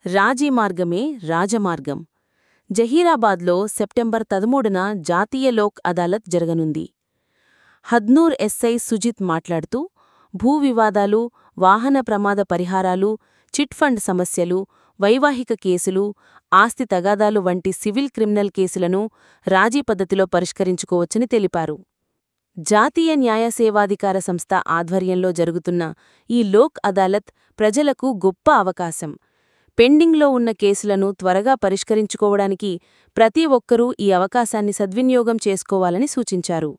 రాజీ మార్గమే రాజమార్గం. జహీరాబాద్లో సెప్టెంబర్ 13న జాతీయ లోక్ అదాలత్ జరగనుంది. హద్నూర్ ఎస్ఐ సుజిత్ మాట్లాడుతూ, భూ వివాదాలు, వాహన ప్రమాద పరిహారాలు, చిట్ ఫండ్ సమస్యలు, వైవాహిక కేసులు, ఆస్తి తగాదాలు వంటి సివిల్ క్రిమినల్ కేసులను రాజీ పద్ధతిలో పరిష్కరించుకోవచ్చని తెలిపారు. జాతీయ న్యాయ సేవాధికార సంస్థ ఆధ్వర్యంలో జరుగుతున్న ఈ లోక్ అదాలత్ ప్రజలకు గొప్ప అవకాశం. పెండింగ్లో ఉన్న కేసులను త్వరగా పరిష్కరించుకోవడానికి ప్రతి ఒక్కరూ ఈ అవకాశాన్ని సద్వినియోగం చేసుకోవాలని సూచించారు.